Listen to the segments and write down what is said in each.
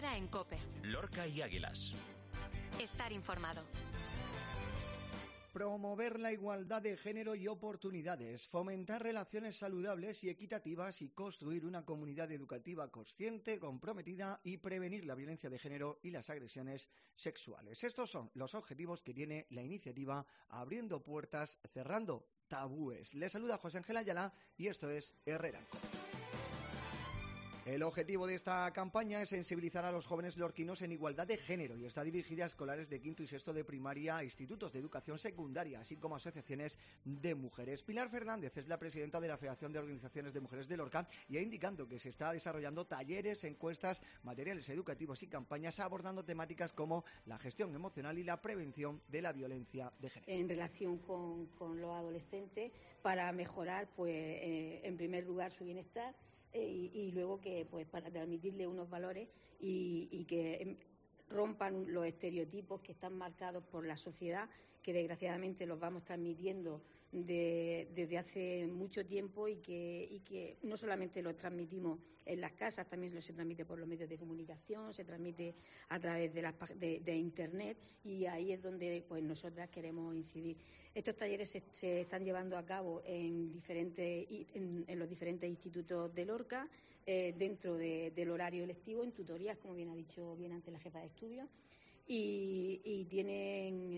Herrera en COPE. Lorca y Águilas. Estar informado. Promover la igualdad de género y oportunidades, fomentar relaciones saludables y equitativas y construir una comunidad educativa consciente, comprometida y prevenir la violencia de género y las agresiones sexuales. Estos son los objetivos que tiene la iniciativa Abriendo Puertas, Cerrando Tabúes. Les saluda José Ángel Ayala y esto es Herrera. El objetivo de esta campaña es sensibilizar a los jóvenes lorquinos en igualdad de género y está dirigida a escolares de quinto y sexto de primaria, institutos de educación secundaria, así como asociaciones de mujeres. Pilar Fernández es la presidenta de la Federación de Organizaciones de Mujeres de Lorca y ha indicado que se está desarrollando talleres, encuestas, materiales educativos y campañas abordando temáticas como la gestión emocional y la prevención de la violencia de género. En relación con los adolescentes, para mejorar, en primer lugar, su bienestar, y luego que para transmitirle unos valores y que rompan los estereotipos que están marcados por la sociedad, que desgraciadamente los vamos transmitiendo desde hace mucho tiempo y que no solamente los transmitimos en las casas, también se transmite por los medios de comunicación, se transmite a través de Internet, y ahí es donde nosotras queremos incidir. Estos talleres se están llevando a cabo en los diferentes institutos de Lorca, dentro del horario lectivo, en tutorías, como bien ha dicho bien antes la jefa de estudio, y tienen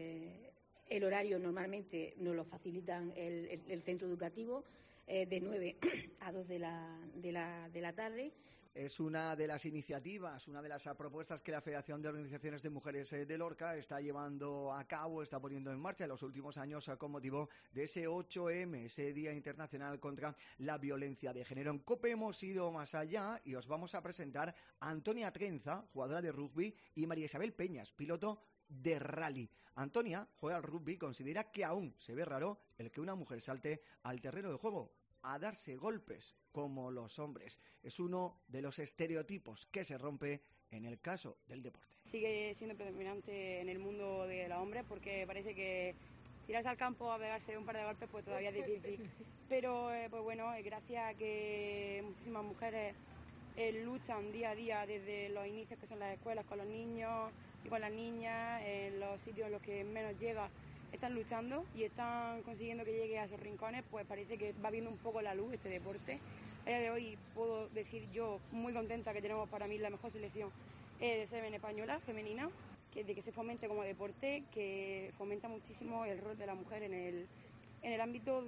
el horario, normalmente nos lo facilitan el centro educativo, de 9 a 2 de la tarde. Es una de las iniciativas, una de las propuestas que la Federación de Organizaciones de Mujeres de Lorca está llevando a cabo, está poniendo en marcha en los últimos años con motivo de ese 8M, ese Día Internacional contra la Violencia de Género. En COPE hemos ido más allá y os vamos a presentar a Antonia Trenza, jugadora de rugby, y María Isabel Peñas, piloto de rally. Antonia juega al rugby y considera que aún se ve raro el que una mujer salte al terreno de juego a darse golpes como los hombres. Es uno de los estereotipos que se rompe en el caso del deporte. Sigue siendo predominante en el mundo de los hombres, porque parece que tirarse al campo a pegarse un par de golpes pues todavía es difícil. Pero gracias a que muchísimas mujeres luchan día a día desde los inicios que son las escuelas con los niños y con las niñas, en los sitios en los que menos llega, están luchando y están consiguiendo que llegue a esos rincones, pues parece que va viendo un poco la luz este deporte. A día de hoy puedo decir yo, muy contenta, que tenemos para mí la mejor selección de seven española, femenina, de que se fomente como deporte, que fomenta muchísimo el rol de la mujer en el ámbito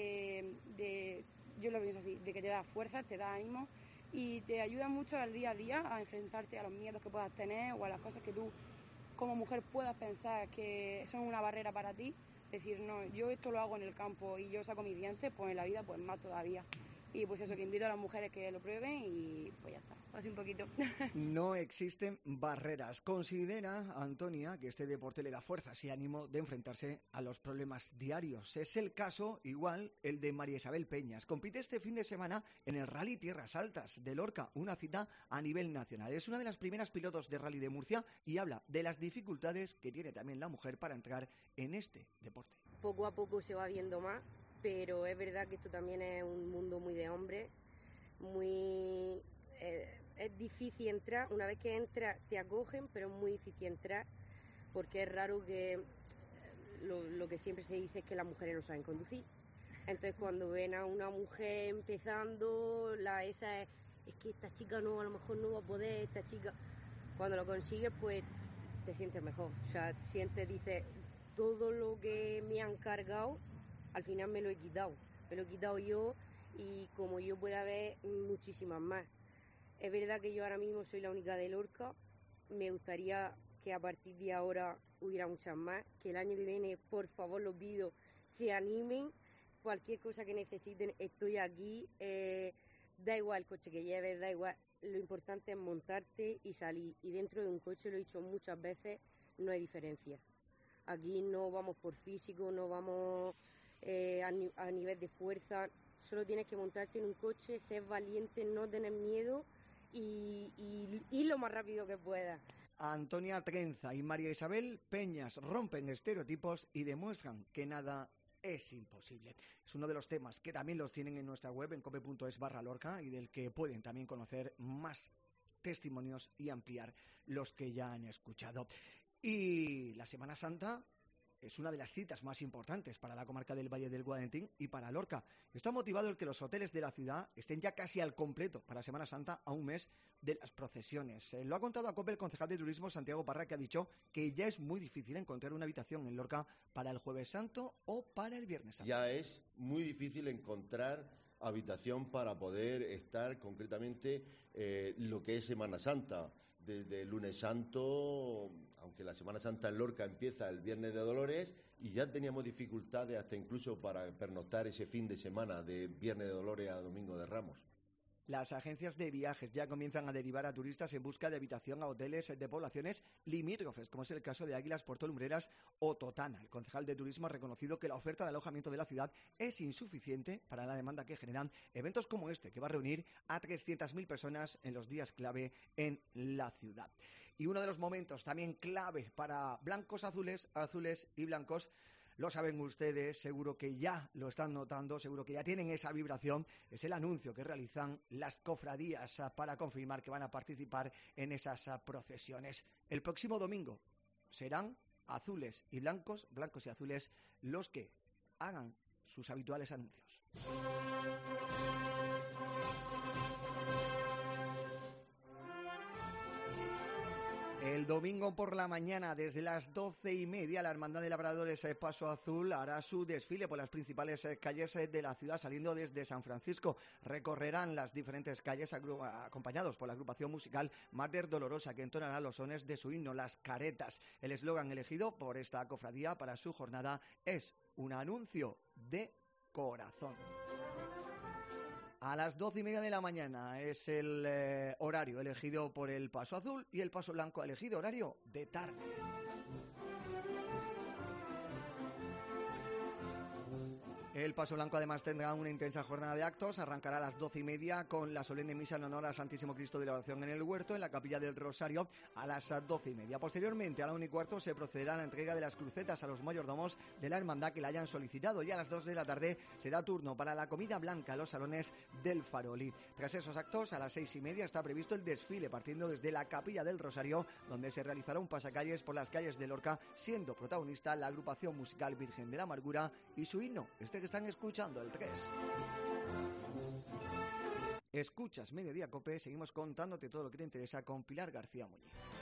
de, yo lo pienso así, de que te da fuerza, te da ánimo y te ayuda mucho al día a día a enfrentarte a los miedos que puedas tener o a las cosas que tú como mujer puedas pensar que son una barrera para ti. Decir, no, yo esto lo hago en el campo y yo saco mis dientes, pues en la vida pues más todavía. Y pues eso, que invito a las mujeres que lo prueben y pues ya está, así un poquito. No existen barreras. Considera, Antonia, que este deporte le da fuerzas y ánimo de enfrentarse a los problemas diarios. Es el caso, igual, el de María Isabel Peñas. Compite este fin de semana en el Rally Tierras Altas de Lorca, una cita a nivel nacional. Es una de las primeras pilotos de rally de Murcia y habla de las dificultades que tiene también la mujer para entrar en este deporte. Poco a poco se va viendo más, pero es verdad que esto también es un mundo muy de hombres, es difícil entrar. Una vez que entras te acogen, pero es muy difícil entrar, porque es raro que lo que siempre se dice es que las mujeres no saben conducir. Entonces cuando ven a una mujer empezando, es que esta chica no, a lo mejor no va a poder, esta chica, cuando lo consigues pues te sientes mejor. O sea, dices, todo lo que me han cargado al final me lo he quitado yo, y como yo pueda ver muchísimas más. Es verdad que yo ahora mismo soy la única de Lorca, me gustaría que a partir de ahora hubiera muchas más, que el año que viene, por favor, los pido, se animen, cualquier cosa que necesiten, estoy aquí, da igual el coche que lleves, da igual, lo importante es montarte y salir, y dentro de un coche, lo he dicho muchas veces, no hay diferencia. Aquí no vamos por físico, no vamos a nivel de fuerza, solo tienes que montarte en un coche, ser valiente, no tener miedo y ir lo más rápido que puedas. Antonia Trenza y María Isabel Peñas rompen estereotipos y demuestran que nada es imposible. Es uno de los temas que también los tienen en nuestra web, en cope.es/Lorca, y del que pueden también conocer más testimonios y ampliar los que ya han escuchado. Y la Semana Santa es una de las citas más importantes para la comarca del Valle del Guadalentín y para Lorca. Esto ha motivado el que los hoteles de la ciudad estén ya casi al completo para Semana Santa, a un mes de las procesiones. Lo ha contado a COPE el concejal de Turismo Santiago Parra, que ha dicho que ya es muy difícil encontrar una habitación en Lorca para el Jueves Santo o para el Viernes Santo. Ya es muy difícil encontrar habitación para poder estar concretamente lo que es Semana Santa. Desde el Lunes Santo, aunque la Semana Santa en Lorca empieza el Viernes de Dolores, y ya teníamos dificultades hasta incluso para pernoctar ese fin de semana de Viernes de Dolores a Domingo de Ramos. Las agencias de viajes ya comienzan a derivar a turistas en busca de habitación a hoteles de poblaciones limítrofes, como es el caso de Águilas, Puerto Lumbreras o Totana. El concejal de Turismo ha reconocido que la oferta de alojamiento de la ciudad es insuficiente para la demanda que generan eventos como este, que va a reunir a 300.000 personas en los días clave en la ciudad. Y uno de los momentos también clave para blancos, azules y blancos, lo saben ustedes, seguro que ya lo están notando, seguro que ya tienen esa vibración, es el anuncio que realizan las cofradías para confirmar que van a participar en esas procesiones. El próximo domingo serán azules y blancos, blancos y azules, los que hagan sus habituales anuncios. El domingo por la mañana, desde las 12:30, la Hermandad de Labradores Paso Azul hará su desfile por las principales calles de la ciudad, saliendo desde San Francisco. Recorrerán las diferentes calles acompañados por la agrupación musical Mater Dolorosa, que entonará los sones de su himno, Las Caretas. El eslogan elegido por esta cofradía para su jornada es un anuncio de corazón. A las 12:30 de la mañana es el horario elegido por el Paso Azul, y el Paso Blanco ha elegido horario de tarde. El Paso Blanco además tendrá una intensa jornada de actos. Arrancará a las 12:30 con la solemne misa en honor a Santísimo Cristo de la Oración en el Huerto, en la Capilla del Rosario, a las 12:30. Posteriormente, a la 1:15, se procederá a la entrega de las crucetas a los mayordomos de la hermandad que la hayan solicitado, y a las 2 de la tarde será turno para la comida blanca a los salones del Farolí. Tras esos actos, a las 6:30 está previsto el desfile, partiendo desde la Capilla del Rosario, donde se realizará un pasacalles por las calles de Lorca, siendo protagonista la agrupación musical Virgen de la Amargura y su himno, que están escuchando, el 3. Escuchas Mediodía Cope, seguimos contándote todo lo que te interesa con Pilar García Muñiz.